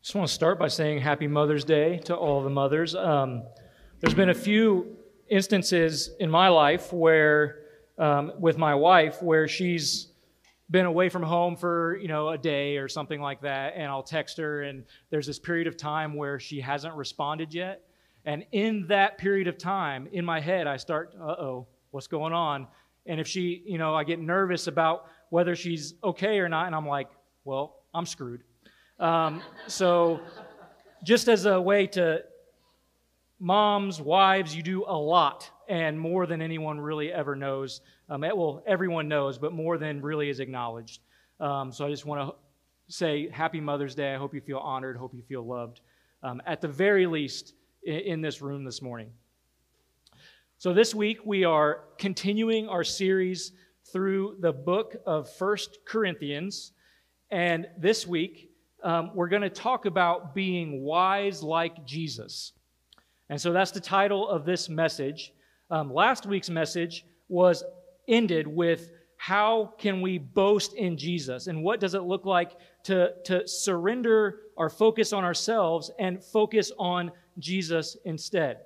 Just want to start by saying Happy Mother's Day to all the mothers. There's been a few instances in my life where, with my wife, where she's been away from home for, a day or something like that, and I'll text her, and there's this period of time where she hasn't responded yet. And in that period of time, in my head, I start, what's going on? And if she, I get nervous about whether she's okay or not, and I'm like, well, I'm screwed. So just as a way to, moms, wives, you do a lot, and more than anyone really ever knows. Everyone knows, but more than really is acknowledged. So I just want to say Happy Mother's Day. I hope you feel honored, hope you feel loved, at the very least in this room this morning. So this week we are continuing our series through the book of 1 Corinthians, and this week we're going to talk about being wise like Jesus. And so that's the title of this message. Last week's message was ended with how can we boast in Jesus, and what does it look like to surrender our focus on ourselves and focus on Jesus instead.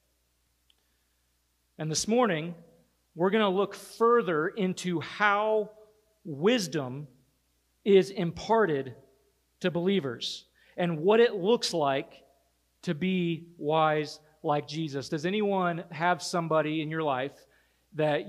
And this morning, we're going to look further into how wisdom is imparted to believers and what it looks like to be wise like Jesus. Does anyone have somebody in your life that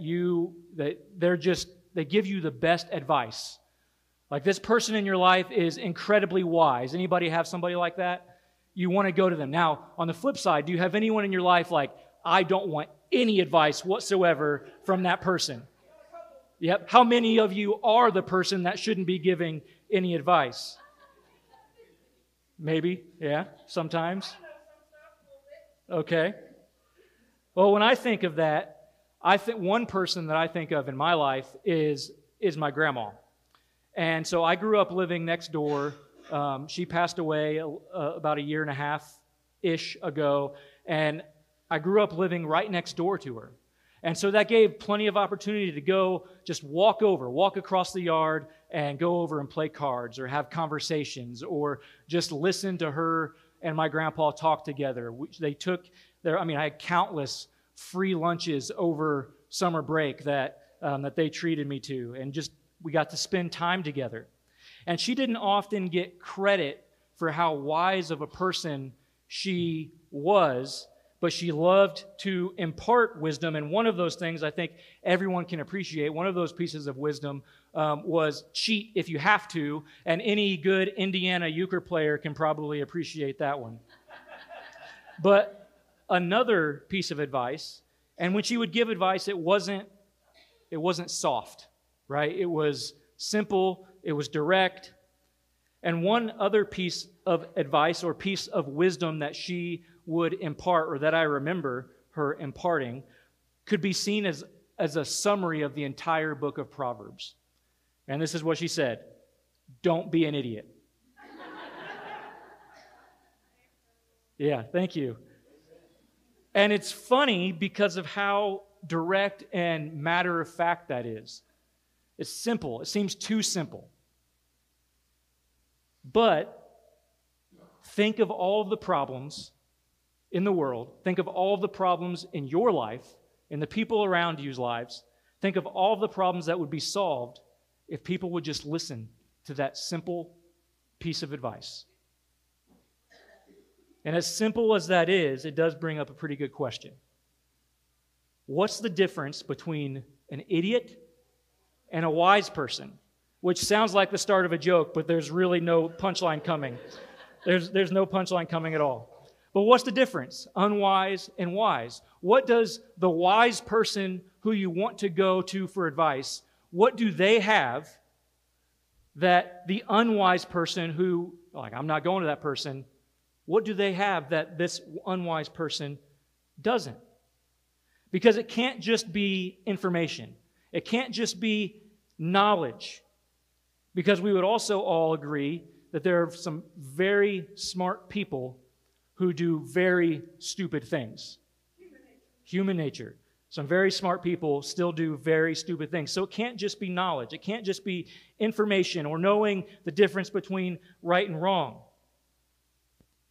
they give you the best advice? Like, this person in your life is incredibly wise. Anybody have somebody like that? You want to go to them. Now, on the flip side, do you have anyone in your life like, I don't want any advice whatsoever from that person? Yep. How many of you are the person that shouldn't be giving any advice? Maybe, yeah, sometimes. Okay. Well, when I think of that, I think one person that I think of in my life is my grandma. And so I grew up living next door. She passed away about a year and a half-ish ago, and I grew up living right next door to her. And so that gave plenty of opportunity to go just walk across the yard and go over and play cards or have conversations or just listen to her and my grandpa talk together. I had countless free lunches over summer break that they treated me to, and just we got to spend time together. And she didn't often get credit for how wise of a person she was, but she loved to impart wisdom. And one of those things I think everyone can appreciate, one of those pieces of wisdom was cheat if you have to, and any good Indiana euchre player can probably appreciate that one. But another piece of advice, and when she would give advice, it wasn't soft, right? It was simple, it was direct. And one other piece of advice or piece of wisdom that she would impart, or that I remember her imparting, could be seen as a summary of the entire book of Proverbs. And this is what she said: don't be an idiot. Yeah, thank you. And it's funny because of how direct and matter-of-fact that is. It's simple. It seems too simple. But think of all of the problems in the world. Think of all of the problems in your life, in the people around you's lives. Think of all of the problems that would be solved if people would just listen to that simple piece of advice. And as simple as that is, it does bring up a pretty good question. What's the difference between an idiot and a wise person? Which sounds like the start of a joke, but there's really no punchline coming. There's no punchline coming at all. But what's the difference? Unwise and wise. What does the wise person who you want to go to for advice, what do they have that the unwise person who, I'm not going to that person, what do they have that this unwise person doesn't? Because it can't just be information. It can't just be knowledge. Because we would also all agree that there are some very smart people who do very stupid things. Human nature. Some very smart people still do very stupid things. So it can't just be knowledge. It can't just be information or knowing the difference between right and wrong.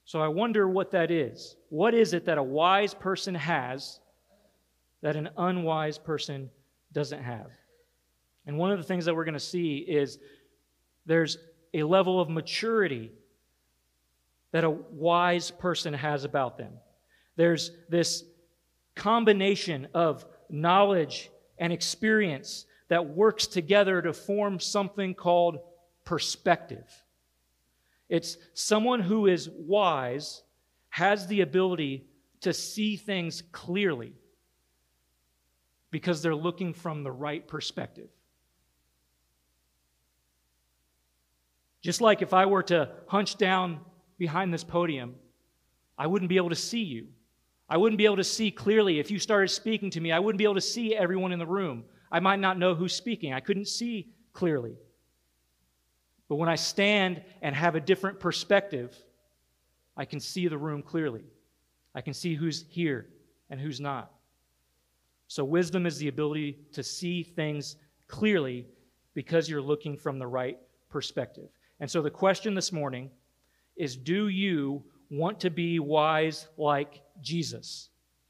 So I wonder what that is. What is it that a wise person has that an unwise person doesn't have? And one of the things that we're going to see is there's a level of maturity that a wise person has about them. There's this combination of knowledge and experience that works together to form something called perspective. It's someone who is wise has the ability to see things clearly because they're looking from the right perspective. Just like if I were to hunch down behind this podium, I wouldn't be able to see you. I wouldn't be able to see clearly. If you started speaking to me, I wouldn't be able to see everyone in the room. I might not know who's speaking. I couldn't see clearly. But when I stand and have a different perspective, I can see the room clearly. I can see who's here and who's not. So wisdom is the ability to see things clearly because you're looking from the right perspective. And so the question this morning is, do you want to be wise like Jesus?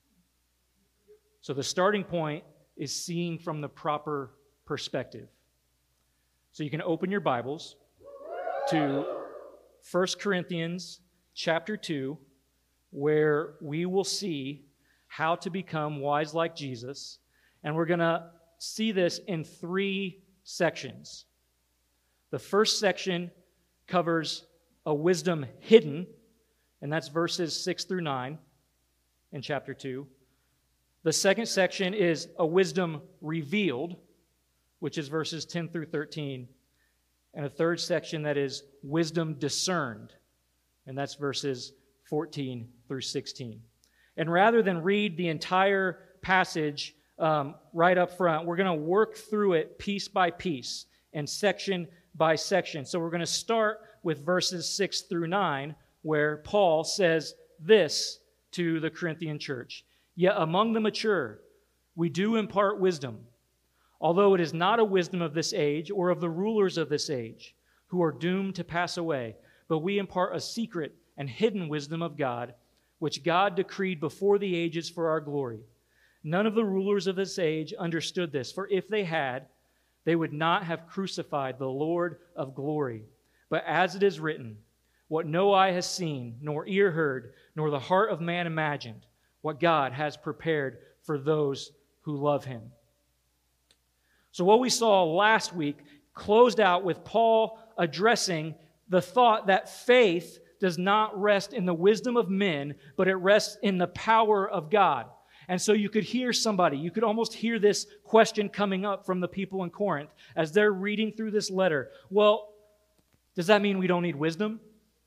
So the starting point is seeing from the proper perspective. So you can open your Bibles to 1 Corinthians chapter 2, where we will see how to become wise like Jesus. And we're going to see this in 3 sections. The first section covers a wisdom hidden, and that's verses 6 through 9 in chapter 2. The second section is a wisdom revealed, which is verses 10 through 13. And a third section that is wisdom discerned, and that's verses 14 through 16. And rather than read the entire passage right up front, we're going to work through it piece by piece and section by section. So we're going to start with verses 6 through 9, where Paul says this to the Corinthian church: "Yet among the mature we do impart wisdom, although it is not a wisdom of this age or of the rulers of this age, who are doomed to pass away, but we impart a secret and hidden wisdom of God, which God decreed before the ages for our glory. None of the rulers of this age understood this, for if they had, they would not have crucified the Lord of glory. But as it is written, what no eye has seen, nor ear heard, nor the heart of man imagined, what God has prepared for those who love him." So what we saw last week closed out with Paul addressing the thought that faith does not rest in the wisdom of men, but it rests in the power of God. And so you could hear somebody, you could almost hear this question coming up from the people in Corinth as they're reading through this letter. Well, does that mean we don't need wisdom?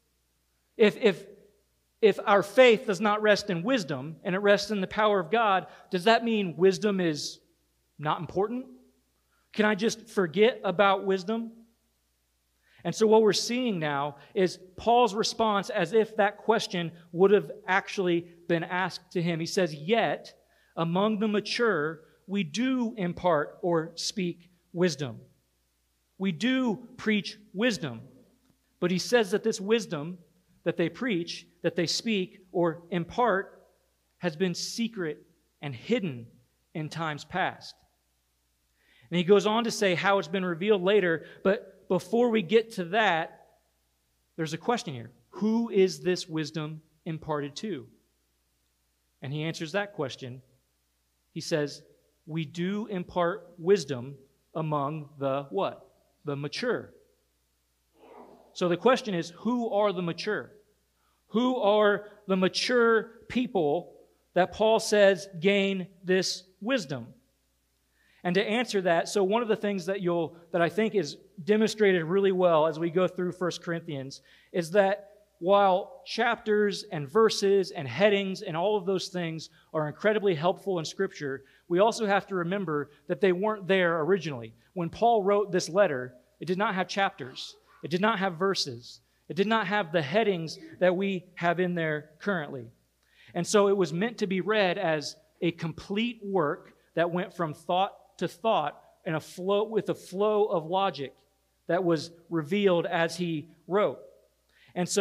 If our faith does not rest in wisdom and it rests in the power of God, does that mean wisdom is not important? Can I just forget about wisdom? And so what we're seeing now is Paul's response as if that question would have actually been asked to him. He says, "Yet among the mature we do impart or speak wisdom." We do preach wisdom. But he says that this wisdom that they preach, that they speak or impart, has been secret and hidden in times past. And he goes on to say how it's been revealed later, but before we get to that, there's a question here. Who is this wisdom imparted to? And he answers that question. He says, we do impart wisdom among the what? The mature. So the question is, who are the mature? Who are the mature people that Paul says gain this wisdom? And to answer that, so one of the things that I think is demonstrated really well as we go through 1 Corinthians is that while chapters and verses and headings and all of those things are incredibly helpful in Scripture, we also have to remember that they weren't there originally. When Paul wrote this letter, it did not have chapters. It did not have verses. It did not have the headings that we have in there currently. And so it was meant to be read as a complete work that went from thought to thought in a flow with a flow of logic that was revealed as he wrote. And so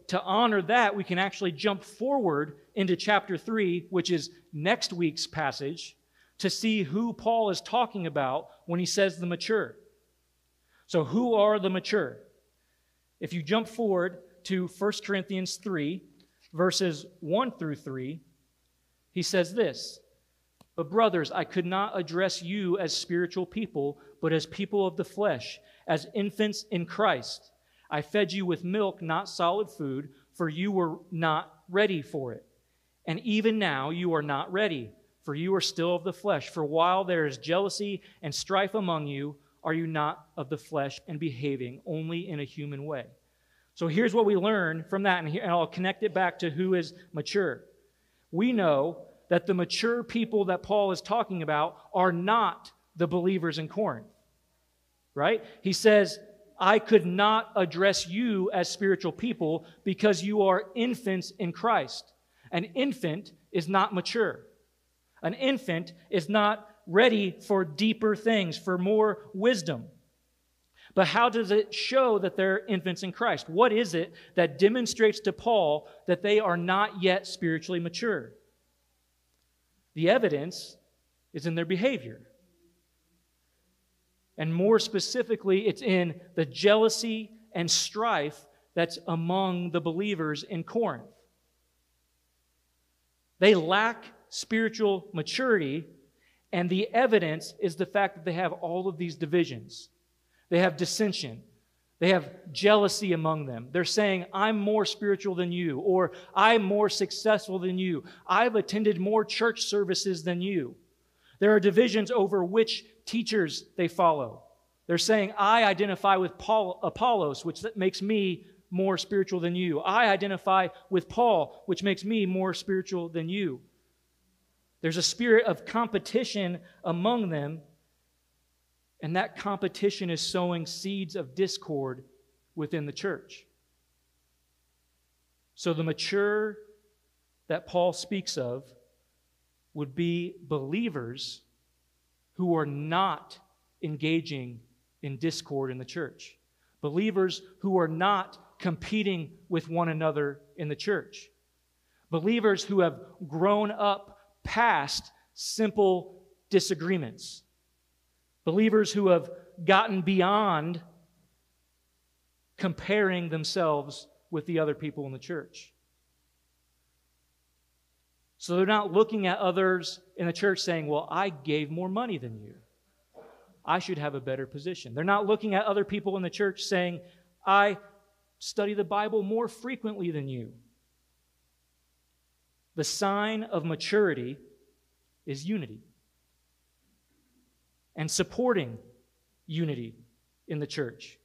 to honor that, we can actually jump forward into chapter 3, which is next week's passage, to see who Paul is talking about when he says the mature. So who are the mature? If you jump forward to 1 Corinthians 3, verses 1 through 3, he says this, "But brothers, I could not address you as spiritual people, but as people of the flesh, as infants in Christ. I fed you with milk, not solid food, for you were not ready for it. And even now you are not ready, for you are still of the flesh. For while there is jealousy and strife among you, are you not of the flesh and behaving only in a human way?" So here's what we learn from that, and I'll connect it back to who is mature. We know that the mature people that Paul is talking about are not the believers in Corinth, right? He says, I could not address you as spiritual people because you are infants in Christ. An infant is not mature. An infant is not ready for deeper things, for more wisdom. But how does it show that they're infants in Christ? What is it that demonstrates to Paul that they are not yet spiritually mature? The evidence is in their behavior. And more specifically, it's in the jealousy and strife that's among the believers in Corinth. They lack spiritual maturity, and the evidence is the fact that they have all of these divisions. They have dissension. They have jealousy among them. They're saying, I'm more spiritual than you, or I'm more successful than you. I've attended more church services than you. There are divisions over which teachers they follow. They're saying, I identify with Apollos, which makes me more spiritual than you. I identify with Paul, which makes me more spiritual than you. There's a spirit of competition among them, and that competition is sowing seeds of discord within the church. So the mature that Paul speaks of would be believers who are not engaging in discord in the church. Believers who are not competing with one another in the church. Believers who have grown up past simple disagreements. Believers who have gotten beyond comparing themselves with the other people in the church. So they're not looking at others in the church saying, well, I gave more money than you. I should have a better position. They're not looking at other people in the church saying, I study the Bible more frequently than you. The sign of maturity is unity. And supporting unity in the church.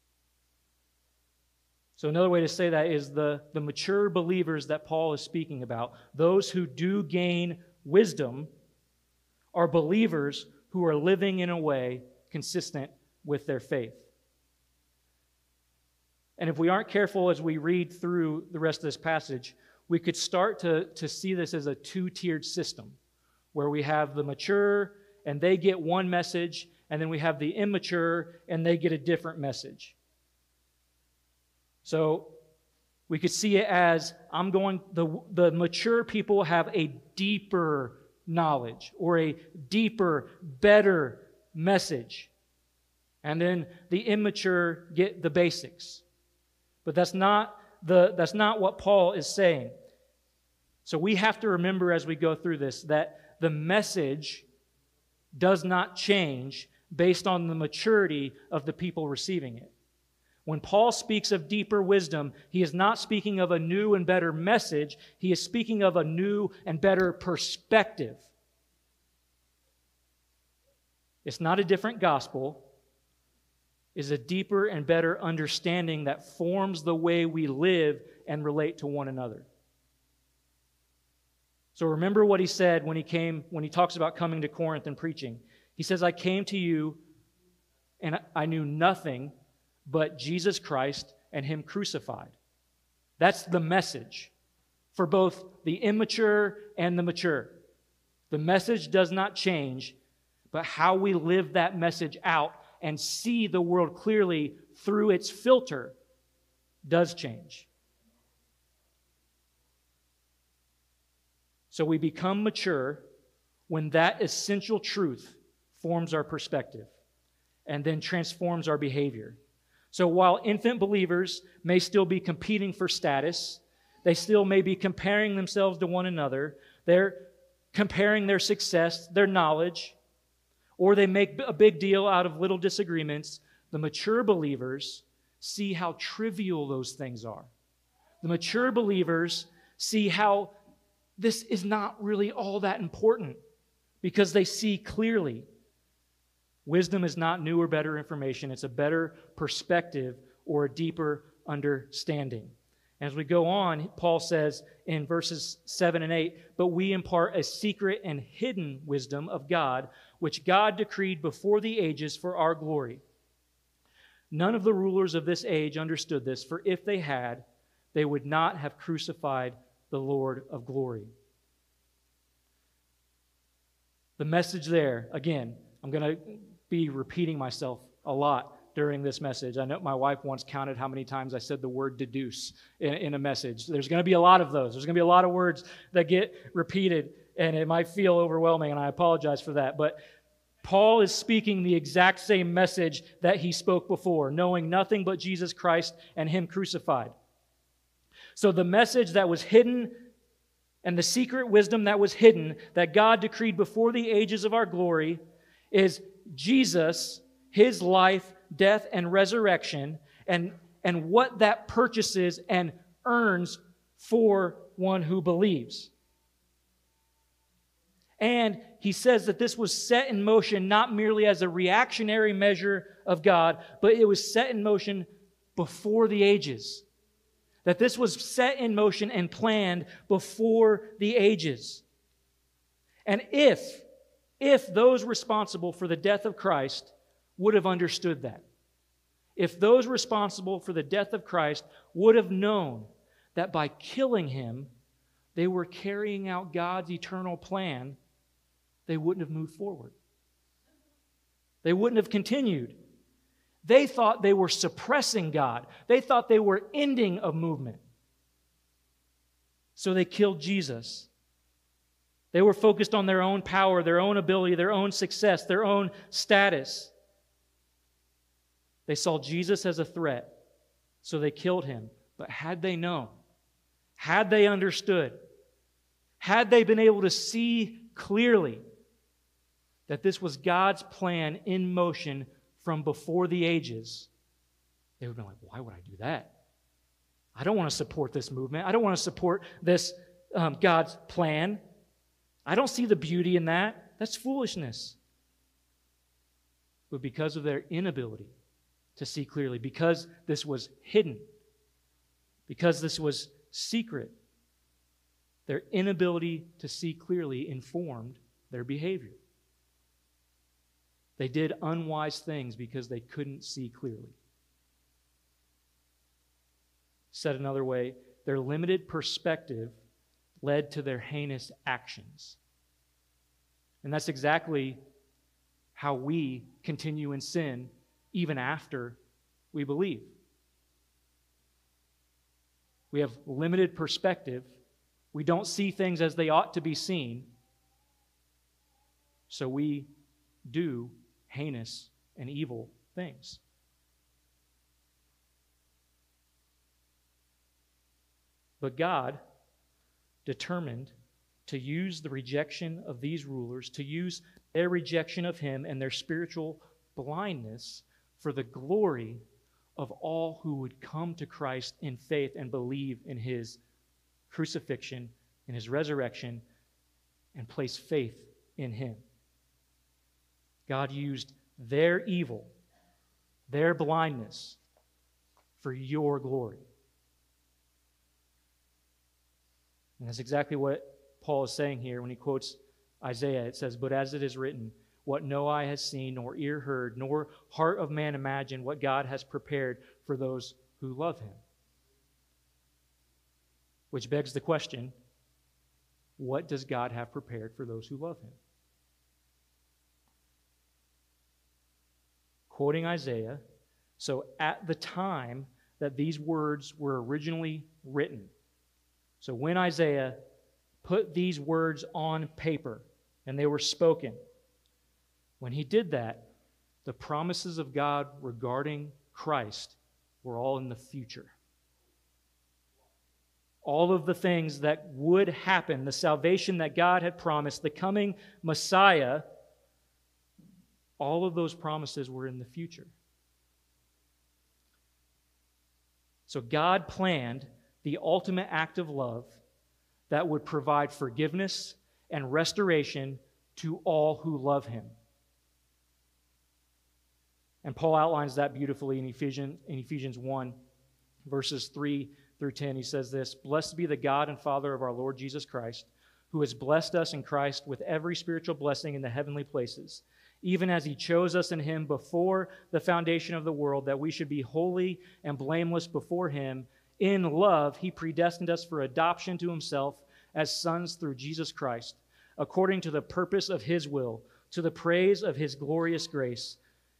So another way to say that is the mature believers that Paul is speaking about, those who do gain wisdom, are believers who are living in a way consistent with their faith. And if we aren't careful as we read through the rest of this passage, we could start to see this as a two-tiered system, where we have the mature and they get one message, and then we have the immature and they get a different message. So we could see it as the mature people have a deeper knowledge or a deeper, better message. And then the immature get the basics. But that's not what Paul is saying. So we have to remember as we go through this that the message does not change based on the maturity of the people receiving it. When Paul speaks of deeper wisdom, he is not speaking of a new and better message. He is speaking of a new and better perspective. It's not a different gospel. It's a deeper and better understanding that forms the way we live and relate to one another. So remember what he said when he talks about coming to Corinth and preaching. He says, I came to you and I knew nothing but Jesus Christ and Him crucified. That's the message for both the immature and the mature. The message does not change, but how we live that message out and see the world clearly through its filter does change. So we become mature when that essential truth forms our perspective and then transforms our behavior. So while infant believers may still be competing for status, they still may be comparing themselves to one another, they're comparing their success, their knowledge, or they make a big deal out of little disagreements, the mature believers see how trivial those things are. The mature believers see how this is not really all that important because they see clearly. Wisdom is not new or better information. It's a better perspective or a deeper understanding. As we go on, Paul says in verses 7 and 8, "But we impart a secret and hidden wisdom of God, which God decreed before the ages for our glory. None of the rulers of this age understood this, for if they had, they would not have crucified the Lord of glory." The message there, again, I'm going to be repeating myself a lot during this message. I know my wife once counted how many times I said the word deduce in a message. There's going to be a lot of those. There's going to be a lot of words that get repeated, and it might feel overwhelming, and I apologize for that. But Paul is speaking the exact same message that he spoke before, knowing nothing but Jesus Christ and Him crucified. So the message that was hidden and the secret wisdom that was hidden, that God decreed before the ages of our glory, is Jesus, His life, death, and resurrection, and what that purchases and earns for one who believes. And he says that this was set in motion not merely as a reactionary measure of God, but it was set in motion before the ages. That this was set in motion and planned before the ages. And if those responsible for the death of Christ would have understood that, if those responsible for the death of Christ would have known that by killing Him, they were carrying out God's eternal plan, they wouldn't have moved forward. They wouldn't have continued. They thought they were suppressing God. They thought they were ending a movement. So they killed Jesus. They were focused on their own power, their own ability, their own success, their own status. They saw Jesus as a threat, so they killed Him. But had they known, had they understood, had they been able to see clearly that this was God's plan in motion from before the ages, they would have been like, why would I do that? I don't want to support this movement. I don't want to support this God's plan. I don't see the beauty in that. That's foolishness. But because of their inability to see clearly, because this was hidden, because this was secret, their inability to see clearly informed their behavior. They did unwise things because they couldn't see clearly. Said another way, their limited perspective led to their heinous actions. And that's exactly how we continue in sin even after we believe. We have limited perspective. We don't see things as they ought to be seen. So we do heinous and evil things. But God determined to use the rejection of these rulers, to use their rejection of Him and their spiritual blindness for the glory of all who would come to Christ in faith and believe in His crucifixion, in His resurrection, and place faith in Him. God used their evil, their blindness, for your glory. And that's exactly what Paul is saying here when he quotes Isaiah. It says, "But as it is written, what no eye has seen, nor ear heard, nor heart of man imagined, what God has prepared for those who love Him." Which begs the question, what does God have prepared for those who love Him? Quoting Isaiah, so at the time that these words were originally written, so when Isaiah put these words on paper, and they were spoken. When he did that, the promises of God regarding Christ were all in the future. All of the things that would happen, the salvation that God had promised, the coming Messiah, all of those promises were in the future. So God planned the ultimate act of love that would provide forgiveness and restoration to all who love him. And Paul outlines that beautifully in Ephesians 1, verses 3 through 10. He says this, "Blessed be the God and Father of our Lord Jesus Christ, who has blessed us in Christ with every spiritual blessing in the heavenly places, even as he chose us in him before the foundation of the world, that we should be holy and blameless before him. In love, he predestined us for adoption to himself as sons through Jesus Christ, according to the purpose of his will, to the praise of his glorious grace,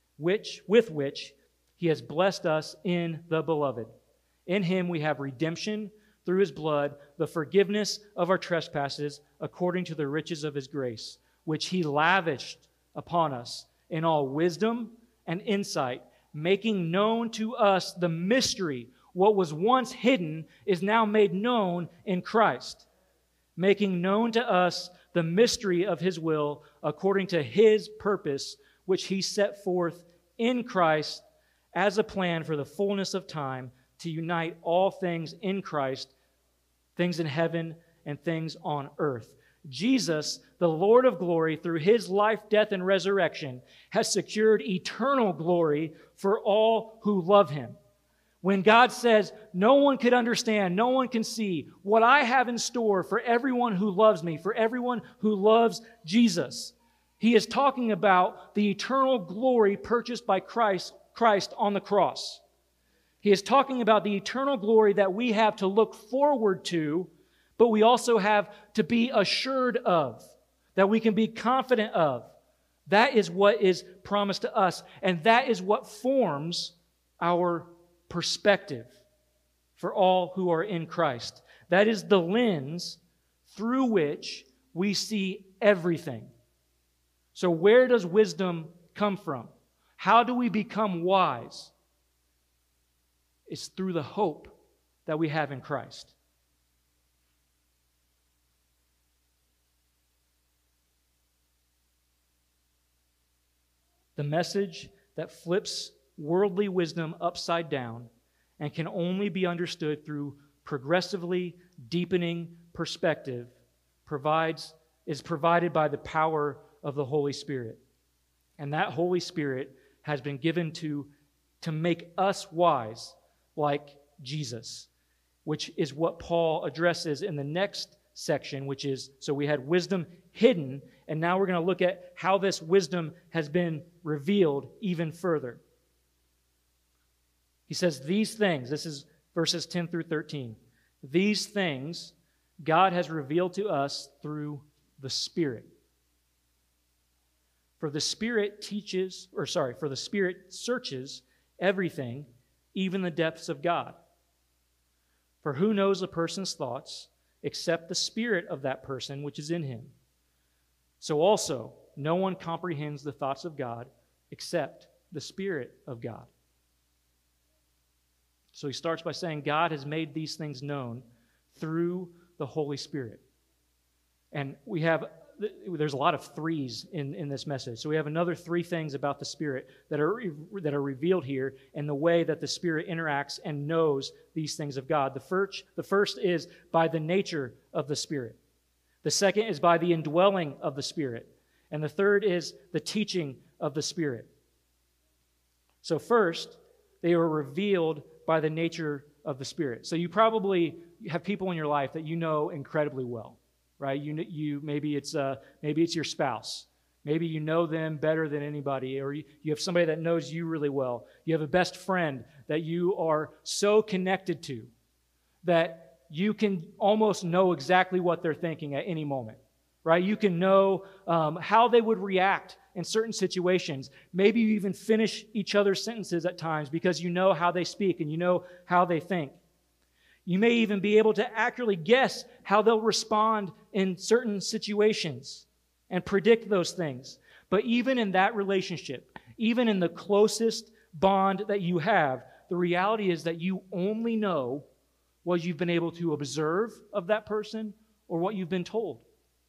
with which he has blessed us in the Beloved. In him we have redemption through his blood, the forgiveness of our trespasses, according to the riches of his grace, which he lavished upon us in all wisdom and insight, making known to us the mystery. What was once hidden is now made known in Christ, making known to us the mystery of his will, according to his purpose, which he set forth in Christ as a plan for the fullness of time, to unite all things in Christ, things in heaven and things on earth. Jesus, the Lord of glory, through his life, death, and resurrection, has secured eternal glory for all who love him. When God says, no one could understand, no one can see what I have in store for everyone who loves me, for everyone who loves Jesus, he is talking about the eternal glory purchased by Christ on the cross. He is talking about the eternal glory that we have to look forward to, but we also have to be assured of, that we can be confident of. That is what is promised to us, and that is what forms our perspective for all who are in Christ. That is the lens through which we see everything. So where does wisdom come from? How do we become wise? It's through the hope that we have in Christ. The message that flips worldly wisdom upside down and can only be understood through progressively deepening perspective is provided by the power of the Holy Spirit. And that Holy Spirit has been given to make us wise like Jesus, which is what Paul addresses in the next section, which is, so we had wisdom hidden, and now we're going to look at how this wisdom has been revealed even further. He says, these things, this is verses 10 through 13, these things God has revealed to us through the Spirit. For the Spirit searches everything, even the depths of God. For who knows a person's thoughts except the spirit of that person which is in him? So also, no one comprehends the thoughts of God except the Spirit of God. So he starts by saying God has made these things known through the Holy Spirit. And there's a lot of threes in this message. So we have another three things about the Spirit that are revealed here and the way that the Spirit interacts and knows these things of God. The first is by the nature of the Spirit. The second is by the indwelling of the Spirit. And the third is the teaching of the Spirit. So first, they are revealed by the nature of the Spirit. So you probably have people in your life that you know incredibly well, right? Maybe it's your spouse. Maybe you know them better than anybody, or you have somebody that knows you really well. You have a best friend that you are so connected to that you can almost know exactly what they're thinking at any moment, right? You can know how they would react in certain situations. Maybe you even finish each other's sentences at times because you know how they speak and you know how they think. You may even be able to accurately guess how they'll respond in certain situations and predict those things. But even in that relationship, even in the closest bond that you have, the reality is that you only know what you've been able to observe of that person or what you've been told.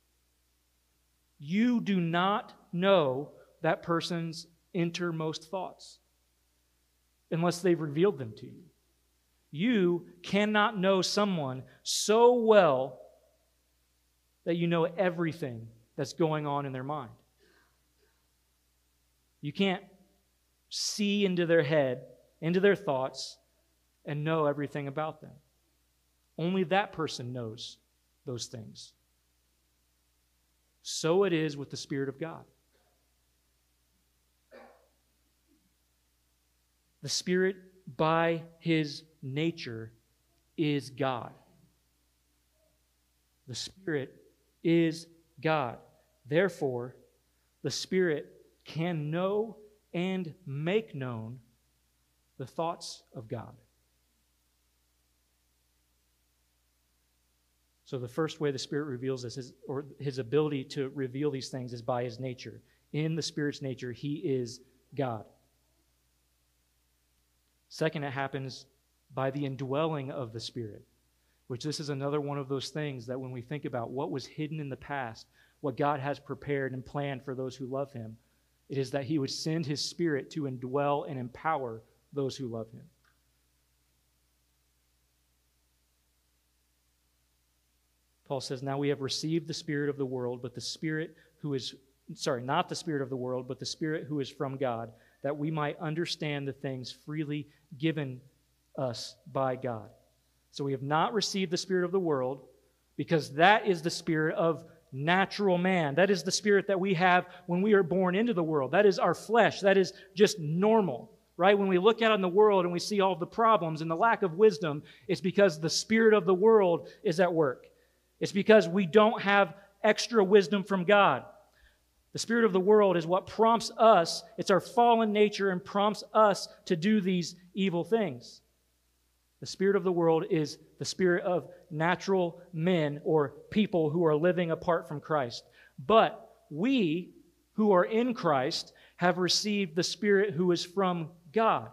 You do not know that person's innermost thoughts unless they've revealed them to you. You cannot know someone so well that you know everything that's going on in their mind. You can't see into their head, into their thoughts, and know everything about them. Only that person knows those things. So it is with the Spirit of God. The Spirit, by His nature, is God. The Spirit is God. Therefore, the Spirit can know and make known the thoughts of God. So the first way the Spirit reveals this his ability to reveal these things is by His nature. In the Spirit's nature, He is God. Second, it happens by the indwelling of the Spirit, which this is another one of those things that when we think about what was hidden in the past, what God has prepared and planned for those who love Him, it is that He would send His Spirit to indwell and empower those who love Him. Paul says, now we have received the Spirit of the world, but the Spirit who is, not the Spirit of the world, but the Spirit who is from God, that we might understand the things freely given us by God. So we have not received the Spirit of the world because that is the spirit of natural man. That is the spirit that we have when we are born into the world. That is our flesh. That is just normal, right? When we look out in the world and we see all the problems and the lack of wisdom, it's because the spirit of the world is at work. It's because we don't have extra wisdom from God. The spirit of the world is what prompts us. It's our fallen nature and prompts us to do these evil things. The spirit of the world is the spirit of natural men or people who are living apart from Christ. But we who are in Christ have received the Spirit who is from God.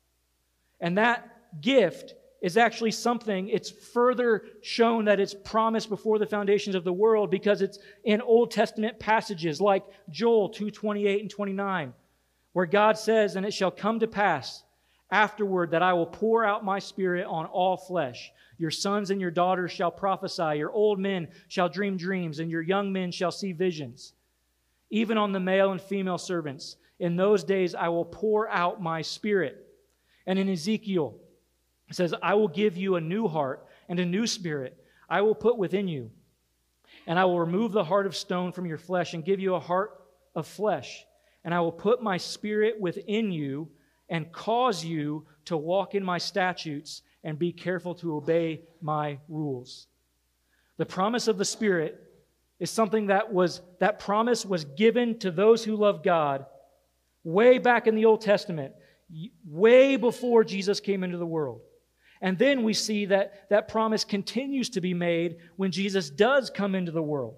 And that gift is actually something, it's further shown that it's promised before the foundations of the world because it's in Old Testament passages like Joel 2:28 and 29, where God says, "And it shall come to pass afterward that I will pour out my Spirit on all flesh. Your sons and your daughters shall prophesy, your old men shall dream dreams, and your young men shall see visions. Even on the male and female servants, in those days I will pour out my Spirit." And in Ezekiel, it says, "I will give you a new heart and a new spirit I will put within you. And I will remove the heart of stone from your flesh and give you a heart of flesh. And I will put my Spirit within you and cause you to walk in my statutes and be careful to obey my rules." The promise of the Spirit is something that promise was given to those who love God way back in the Old Testament, way before Jesus came into the world. And then we see that that promise continues to be made when Jesus does come into the world.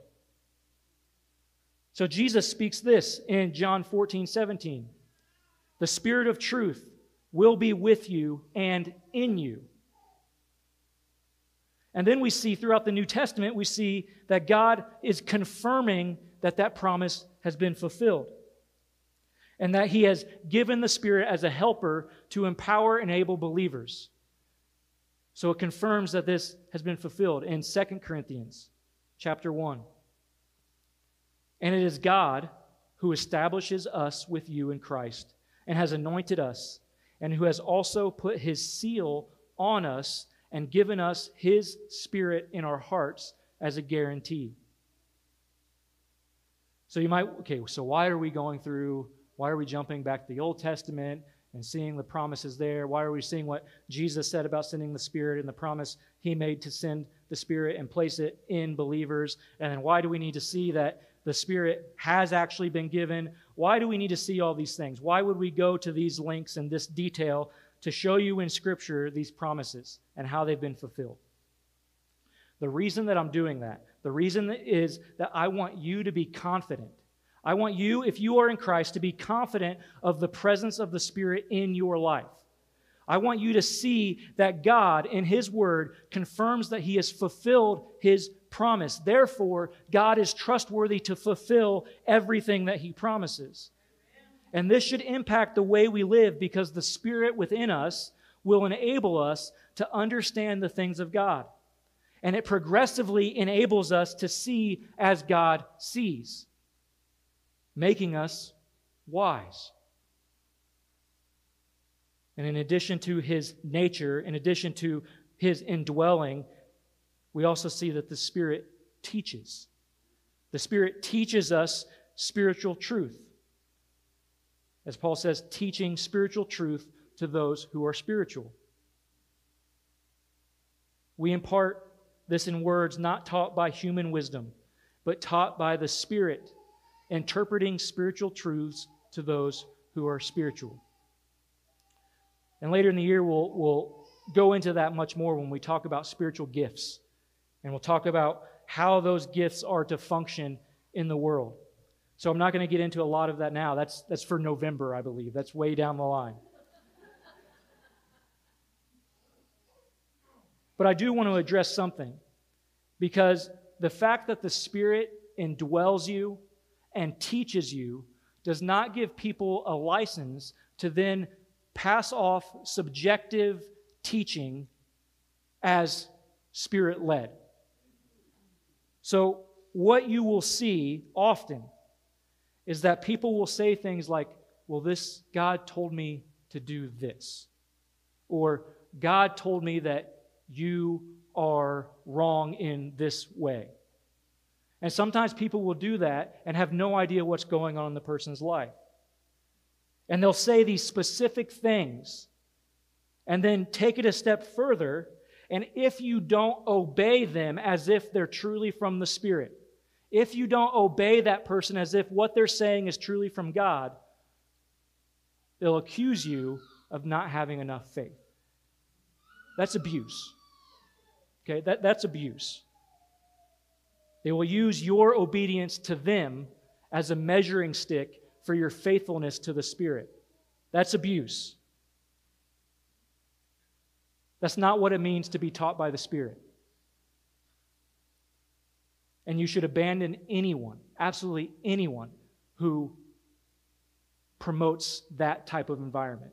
So Jesus speaks this in John 14:17. "The Spirit of truth will be with you and in you." And then we see throughout the New Testament, we see that God is confirming that that promise has been fulfilled. And that He has given the Spirit as a helper to empower and enable believers. So it confirms that this has been fulfilled in 2 Corinthians chapter 1. "And it is God who establishes us with you in Christ and has anointed us, and who has also put His seal on us and given us His Spirit in our hearts as a guarantee." So you might, so why are we jumping back to the Old Testament and seeing the promises there? Why are we seeing what Jesus said about sending the Spirit and the promise He made to send the Spirit and place it in believers? And then why do we need to see that the Spirit has actually been given? Why do we need to see all these things? Why would we go to these links and this detail to show you in Scripture these promises and how they've been fulfilled. The reason that I'm doing that, the reason is that I want you to be confident. I want you, if you are in Christ, to be confident of the presence of the Spirit in your life. I want you to see that God, in His Word, confirms that He has fulfilled His promise. Therefore, God is trustworthy to fulfill everything that He promises. And this should impact the way we live, because the Spirit within us will enable us to understand the things of God. And it progressively enables us to see as God sees, making us wise. And in addition to His nature, in addition to His indwelling, we also see that the Spirit teaches. The Spirit teaches us spiritual truth. As Paul says, teaching spiritual truth to those who are spiritual. We impart this in words not taught by human wisdom, but taught by the Spirit, interpreting spiritual truths to those who are spiritual. And later in the year, we'll go into that much more when we talk about spiritual gifts. And we'll talk about how those gifts are to function in the world. So I'm not going to get into a lot of that now. That's for November, I believe. That's way down the line. But I do want to address something, because the fact that the Spirit indwells you and teaches you does not give people a license to then pass off subjective teaching as Spirit-led. So what you will see often is that people will say things like, well, God told me to do this. Or God told me that you are wrong in this way. And sometimes people will do that and have no idea what's going on in the person's life. And they'll say these specific things and then take it a step further. And if you don't obey them as if they're truly from the Spirit, if you don't obey that person as if what they're saying is truly from God, they'll accuse you of not having enough faith. That's abuse. Okay, that's abuse. They will use your obedience to them as a measuring stick for your faithfulness to the Spirit. That's abuse. That's not what it means to be taught by the Spirit. And you should abandon anyone, absolutely anyone, who promotes that type of environment.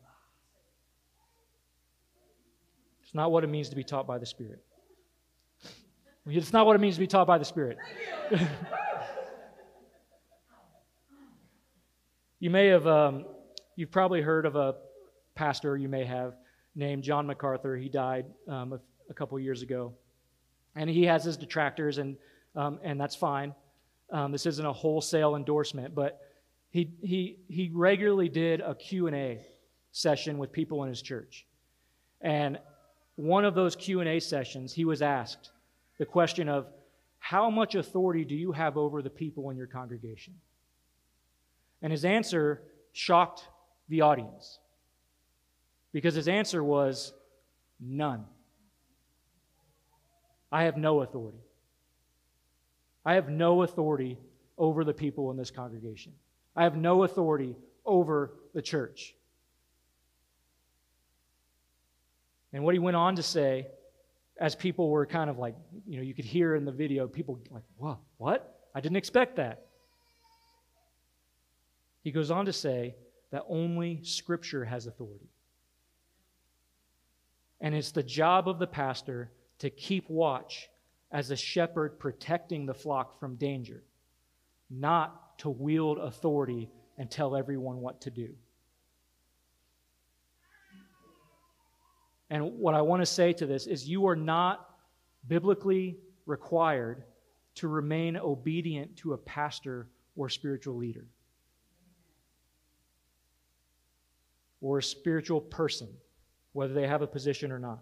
It's not what it means to be taught by the Spirit. It's not what it means to be taught by the Spirit. You may have, you've probably heard of a pastor, you may have, named John MacArthur. He died a couple years ago. And he has his detractors, and that's fine. This isn't a wholesale endorsement, but he regularly did a Q&A session with people in his church. And one of those Q&A sessions, he was asked the question of, how much authority do you have over the people in your congregation? And his answer shocked the audience, because his answer was, none. I have no authority. I have no authority over the people in this congregation. I have no authority over the church. And what he went on to say, as people were kind of like, you could hear in the video, people like, whoa, what? I didn't expect that. He goes on to say that only Scripture has authority. And it's the job of the pastor to keep watch as a shepherd protecting the flock from danger, not to wield authority and tell everyone what to do. And what I want to say to this is, you are not biblically required to remain obedient to a pastor or spiritual leader or a spiritual person, whether they have a position or not.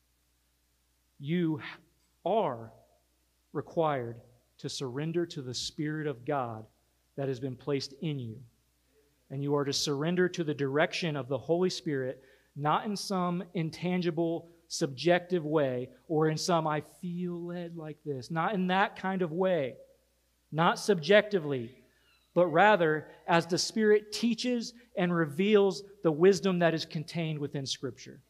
You are required to surrender to the Spirit of God that has been placed in you. And you are to surrender to the direction of the Holy Spirit, not in some intangible, subjective way, or in some I feel led like this, not in that kind of way, not subjectively, but rather as the Spirit teaches and reveals the wisdom that is contained within Scripture.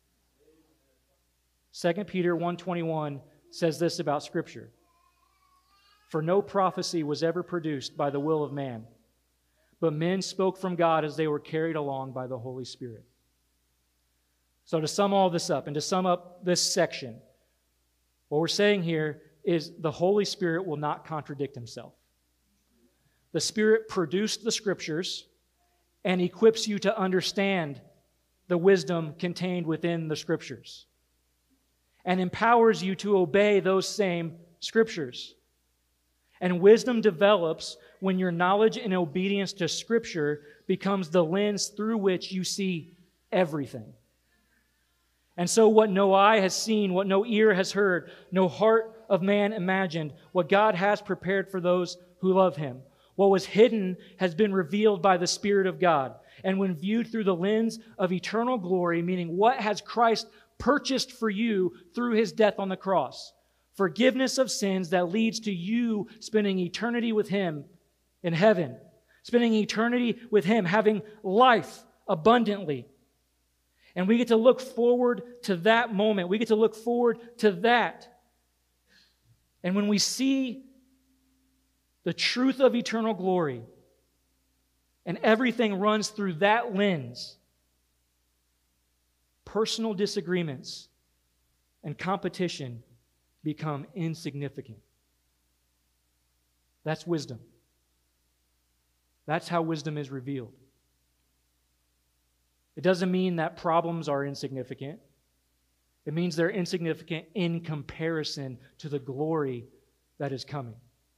2 Peter 1:21 says this about Scripture. For no prophecy was ever produced by the will of man, but men spoke from God as they were carried along by the Holy Spirit. So to sum all this up, and to sum up this section, what we're saying here is the Holy Spirit will not contradict himself. The Spirit produced the Scriptures and equips you to understand the wisdom contained within the Scriptures and empowers you to obey those same Scriptures. And wisdom develops when your knowledge and obedience to Scripture becomes the lens through which you see everything. And so what no eye has seen, what no ear has heard, no heart of man imagined, what God has prepared for those who love Him. What was hidden has been revealed by the Spirit of God. And when viewed through the lens of eternal glory, meaning what has Christ purchased for you through His death on the cross? Forgiveness of sins that leads to you spending eternity with Him in heaven. Spending eternity with Him, having life abundantly. And we get to look forward to that moment. We get to look forward to that. And when we see the truth of eternal glory and everything runs through that lens, personal disagreements and competition become insignificant. That's wisdom. That's how wisdom is revealed. It doesn't mean that problems are insignificant. It means they're insignificant in comparison to the glory that is coming.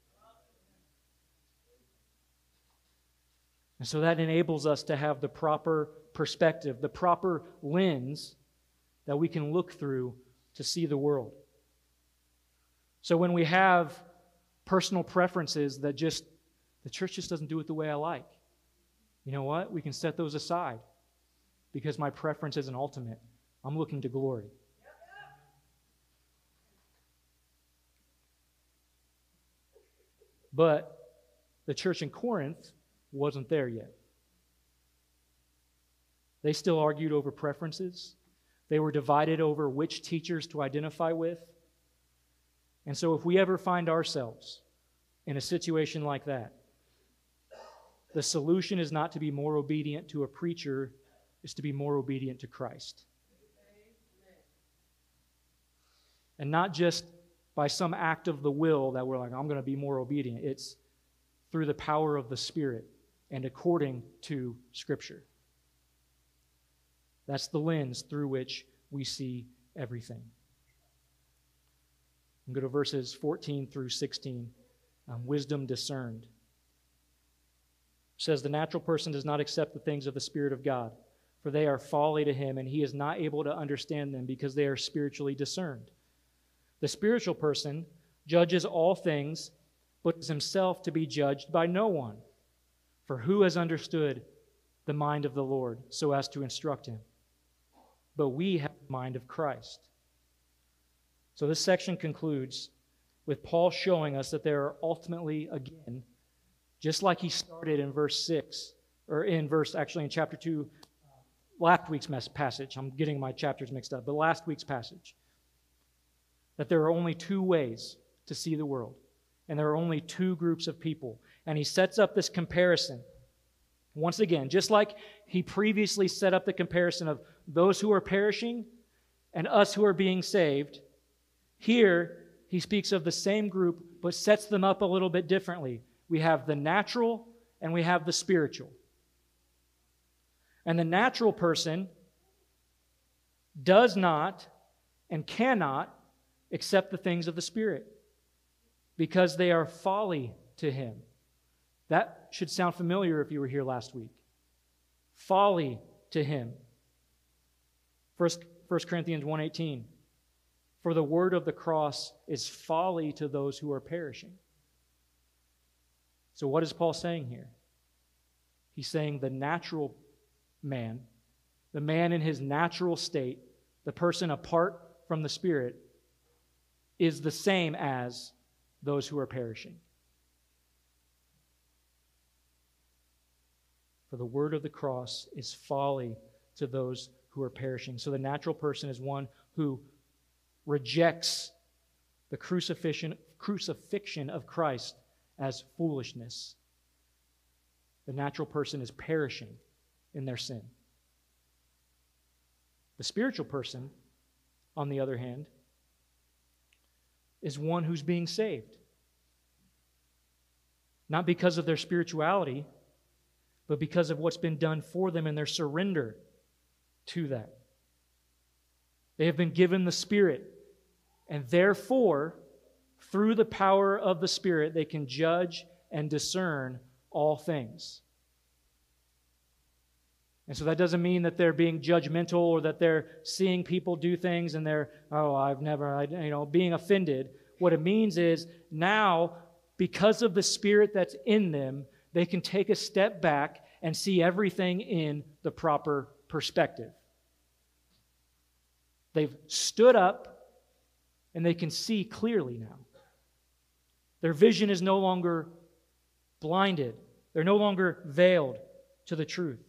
And so that enables us to have the proper perspective, the proper lens that we can look through to see the world. So when we have personal preferences that the church just doesn't do it the way I like, you know what? We can set those aside because my preference isn't ultimate. I'm looking to glory. But the church in Corinth wasn't there yet. They still argued over preferences. They were divided over which teachers to identify with. And so if we ever find ourselves in a situation like that, the solution is not to be more obedient to a preacher, it's to be more obedient to Christ. And not just by some act of the will that we're like, I'm going to be more obedient. It's through the power of the Spirit and according to Scripture. That's the lens through which we see everything. And go to verses 14 through 16. Wisdom discerned. It says, the natural person does not accept the things of the Spirit of God, for they are folly to him, and he is not able to understand them because they are spiritually discerned. The spiritual person judges all things, but is himself to be judged by no one. For who has understood the mind of the Lord so as to instruct him? But we have the mind of Christ. So this section concludes with Paul showing us that there are ultimately, again, just like he started in verse 6, or in chapter 2, last week's passage. I'm getting my chapters mixed up, but last week's passage. That there are only two ways to see the world, and there are only two groups of people. And he sets up this comparison. Once again, just like he previously set up the comparison of those who are perishing and us who are being saved, here he speaks of the same group, but sets them up a little bit differently. We have the natural and we have the spiritual. And the natural person does not and cannot accept the things of the Spirit because they are folly to him. That should sound familiar if you were here last week. Folly to him. 1 Corinthians 1:18. For the word of the cross is folly to those who are perishing. So what is Paul saying here? He's saying the natural man the man in his natural state, the person apart from the Spirit, is the same as those who are perishing. For the word of the cross is folly to those who are perishing. So the natural person is one who rejects the crucifixion of Christ as foolishness. The natural person is perishing in their sin. The spiritual person, on the other hand, is one who's being saved. Not because of their spirituality, but because of what's been done for them and their surrender to that. They have been given the Spirit, and therefore, through the power of the Spirit, they can judge and discern all things. And so that doesn't mean that they're being judgmental or that they're seeing people do things and they're, being offended. What it means is now, because of the Spirit that's in them, they can take a step back and see everything in the proper perspective. They've stood up and they can see clearly now. Their vision is no longer blinded. They're no longer veiled to the truth.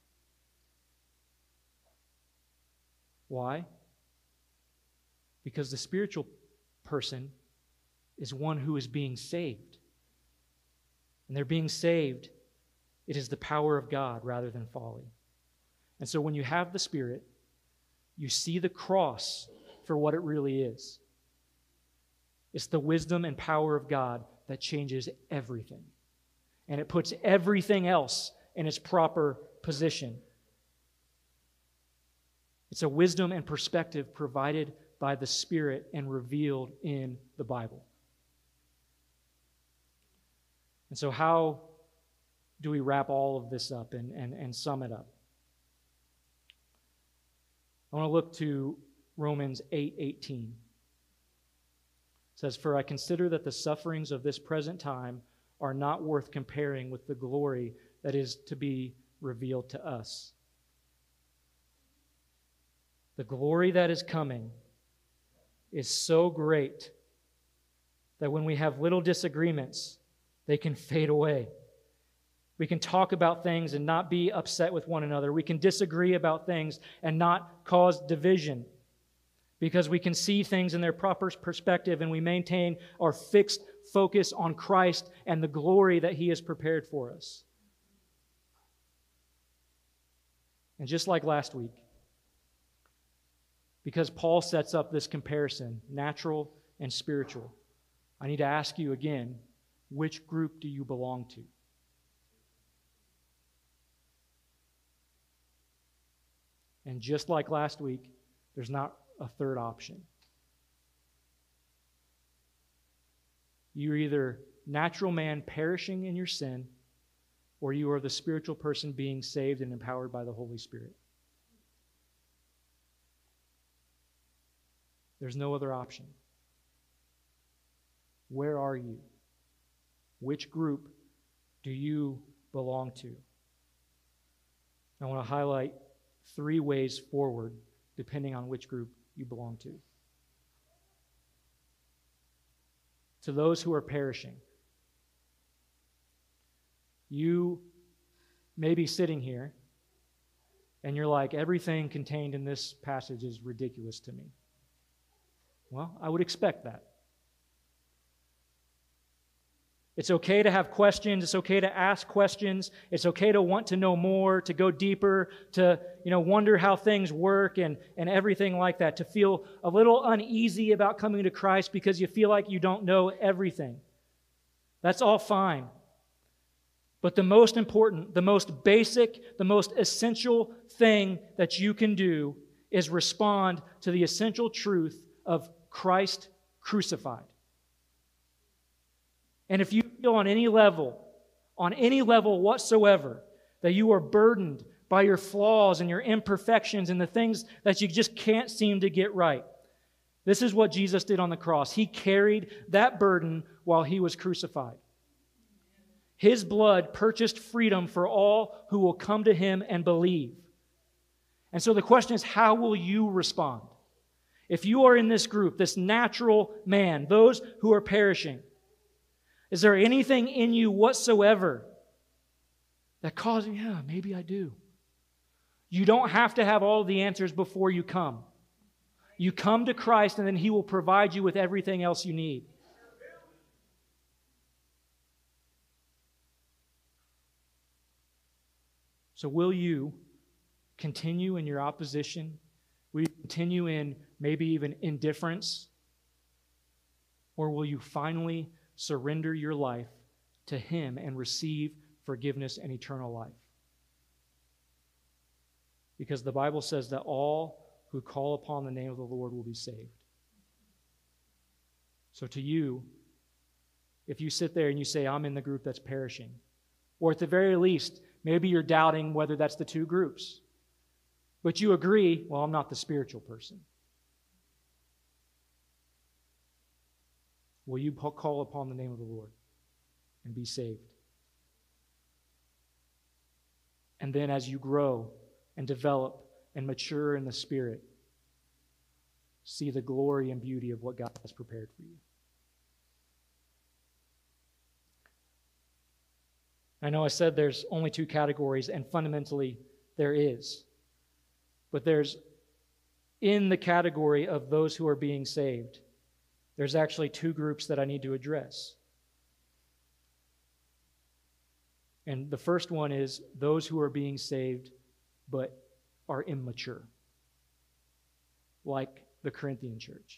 Why? Because the spiritual person is one who is being saved. And they're being saved. It is the power of God rather than folly. And so when you have the Spirit, you see the cross for what it really is. It's the wisdom and power of God that changes everything. And it puts everything else in its proper position. It's a wisdom and perspective provided by the Spirit and revealed in the Bible. And so how do we wrap all of this up and sum it up? I want to look to Romans 8:18. It says, "For I consider that the sufferings of this present time are not worth comparing with the glory that is to be revealed to us." The glory that is coming is so great that when we have little disagreements, they can fade away. We can talk about things and not be upset with one another. We can disagree about things and not cause division because we can see things in their proper perspective and we maintain our fixed focus on Christ and the glory that He has prepared for us. And just like last week, because Paul sets up this comparison, natural and spiritual, I need to ask you again, which group do you belong to? And just like last week, there's not a third option. You're either natural man perishing in your sin, or you are the spiritual person being saved and empowered by the Holy Spirit. There's no other option. Where are you? Which group do you belong to? I want to highlight 3 ways forward, depending on which group you belong to. To those who are perishing, you may be sitting here and you're like, everything contained in this passage is ridiculous to me. Well, I would expect that. It's okay to have questions. It's okay to ask questions. It's okay to want to know more, to go deeper, to wonder how things work and everything like that, to feel a little uneasy about coming to Christ because you feel like you don't know everything. That's all fine. But the most important, the most basic, the most essential thing that you can do is respond to the essential truth of Christ crucified. And if you feel on any level whatsoever, that you are burdened by your flaws and your imperfections and the things that you just can't seem to get right, this is what Jesus did on the cross. He carried that burden while He was crucified. His blood purchased freedom for all who will come to Him and believe. And so the question is, how will you respond? If you are in this group, this natural man, those who are perishing, is there anything in you whatsoever that causes, yeah, maybe I do? You don't have to have all the answers before you come. You come to Christ and then He will provide you with everything else you need. So will you continue in your opposition? Will you continue in maybe even indifference? Or will you finally surrender your life to Him and receive forgiveness and eternal life? Because the Bible says that all who call upon the name of the Lord will be saved. So to you, if you sit there and you say, I'm in the group that's perishing, or at the very least, maybe you're doubting whether that's the two groups, but you agree, well, I'm not the spiritual person. Will you call upon the name of the Lord and be saved? And then as you grow and develop and mature in the Spirit, see the glory and beauty of what God has prepared for you. I know I said there's only two categories, and fundamentally there is. But there's, in the category of those who are being saved, there's actually two groups that I need to address. And the first one is those who are being saved but are immature, like the Corinthian church.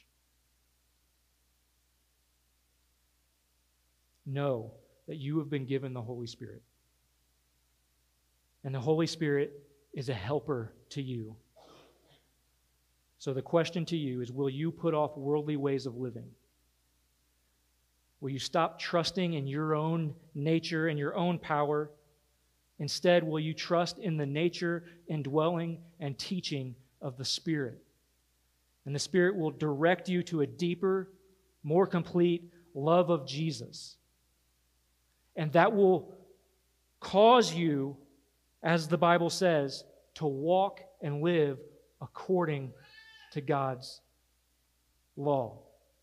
Know that you have been given the Holy Spirit. And the Holy Spirit is a helper to you. So the question to you is, will you put off worldly ways of living? Will you stop trusting in your own nature and your own power? Instead, will you trust in the nature, indwelling, and teaching of the Spirit? And the Spirit will direct you to a deeper, more complete love of Jesus. And that will cause you, as the Bible says, to walk and live according to God's law.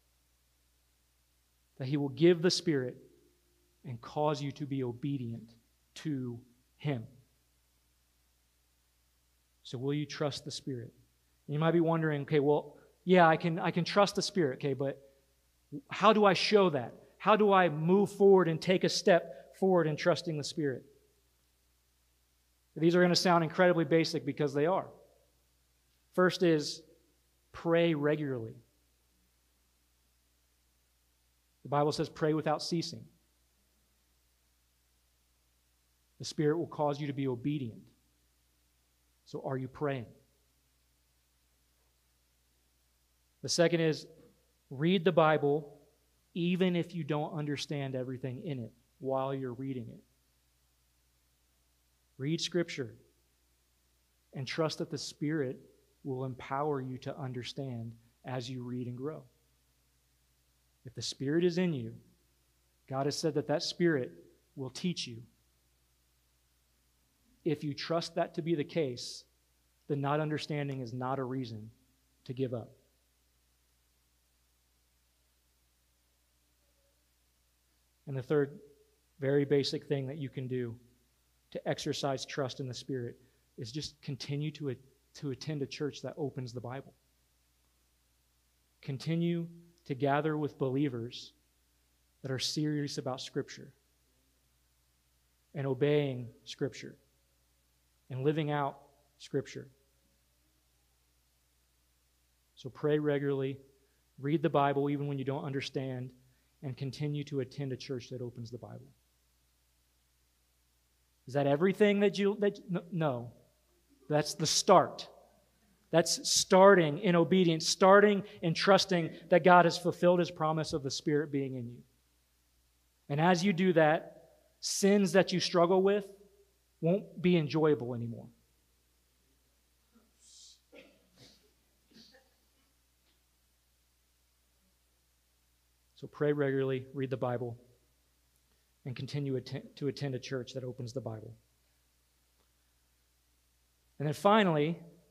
That He will give the Spirit and cause you to be obedient to Him. So will you trust the Spirit? And you might be wondering, okay, well, yeah, I can trust the Spirit, okay, but how do I show that? How do I move forward and take a step forward in trusting the Spirit? These are going to sound incredibly basic because they are. First is pray regularly. The Bible says pray without ceasing. The Spirit will cause you to be obedient. So are you praying? The second is read the Bible even if you don't understand everything in it while you're reading it. Read Scripture and trust that the Spirit will empower you to understand as you read and grow. If the Spirit is in you, God has said that that Spirit will teach you. If you trust that to be the case, then not understanding is not a reason to give up. And the third very basic thing that you can do to exercise trust in the Spirit is just continue to attend a church that opens the Bible. Continue to gather with believers that are serious about Scripture and obeying Scripture and living out Scripture. So pray regularly, read the Bible even when you don't understand, and continue to attend a church that opens the Bible. Is that everything no. That's the start. That's starting in obedience, starting in trusting that God has fulfilled His promise of the Spirit being in you. And as you do that, sins that you struggle with won't be enjoyable anymore. So pray regularly, read the Bible, and continue to attend a church that opens the Bible. And then finally,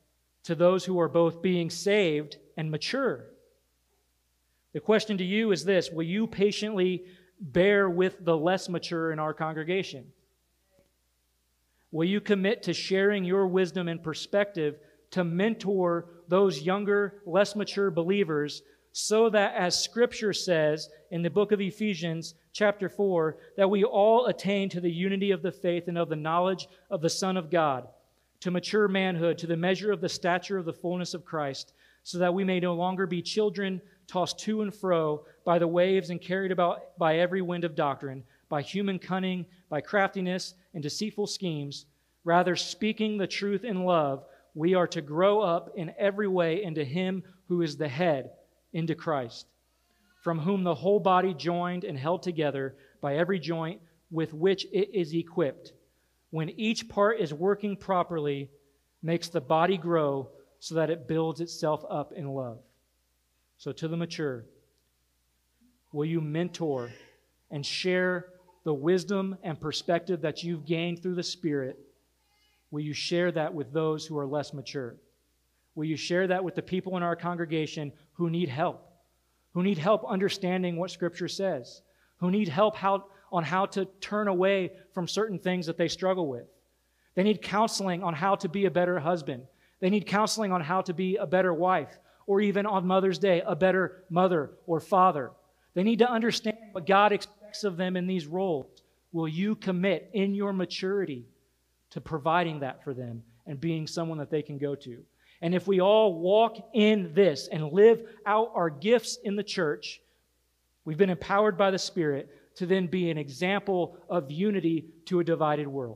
to those who are both being saved and mature. The question to you is this: will you patiently bear with the less mature in our congregation? Will you commit to sharing your wisdom and perspective to mentor those younger, less mature believers, so that, as Scripture says in the book of Ephesians, chapter 4, that we all attain to the unity of the faith and of the knowledge of the Son of God, to mature manhood, to the measure of the stature of the fullness of Christ, so that we may no longer be children tossed to and fro by the waves and carried about by every wind of doctrine, by human cunning, by craftiness and deceitful schemes. Rather, speaking the truth in love, we are to grow up in every way into Him who is the head, into Christ, from whom the whole body, joined and held together by every joint with which it is equipped, when each part is working properly, makes the body grow so that it builds itself up in love. So to the mature, will you mentor and share the wisdom and perspective that you've gained through the Spirit? Will you share that with those who are less mature? Will you share that with the people in our congregation who need help understanding what Scripture says, who need help on how to turn away from certain things that they struggle with? They need counseling on how to be a better husband. They need counseling on how to be a better wife, or even on Mother's Day, a better mother or father. They need to understand what God expects of them in these roles. Will you commit in your maturity to providing that for them and being someone that they can go to? And if we all walk in this and live out our gifts in the church, we've been empowered by the Spirit to then be an example of unity to a divided world.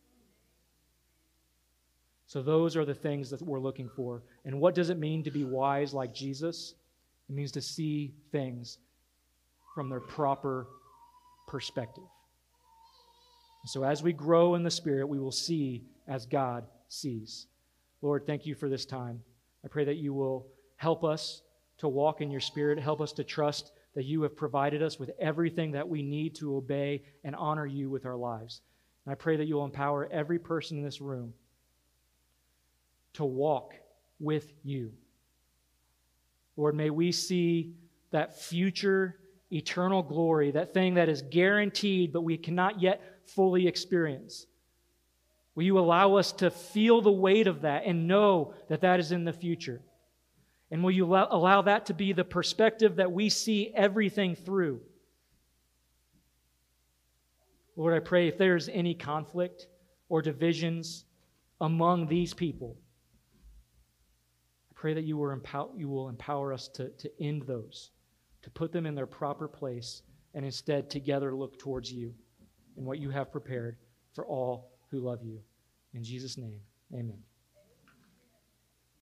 So those are the things that we're looking for. And what does it mean to be wise like Jesus? It means to see things from their proper perspective. So as we grow in the Spirit, we will see as God sees. Lord, thank you for this time. I pray that you will help us to walk in your Spirit, help us to trust that you have provided us with everything that we need to obey and honor you with our lives. And I pray that you will empower every person in this room to walk with you. Lord, may we see that future eternal glory, that thing that is guaranteed but we cannot yet fully experience. Will you allow us to feel the weight of that and know that that is in the future? And will you allow that to be the perspective that we see everything through? Lord, I pray if there's any conflict or divisions among these people, I pray that you will empower us to end those, to put them in their proper place, and instead together look towards you and what you have prepared for all who love you. In Jesus' name, amen.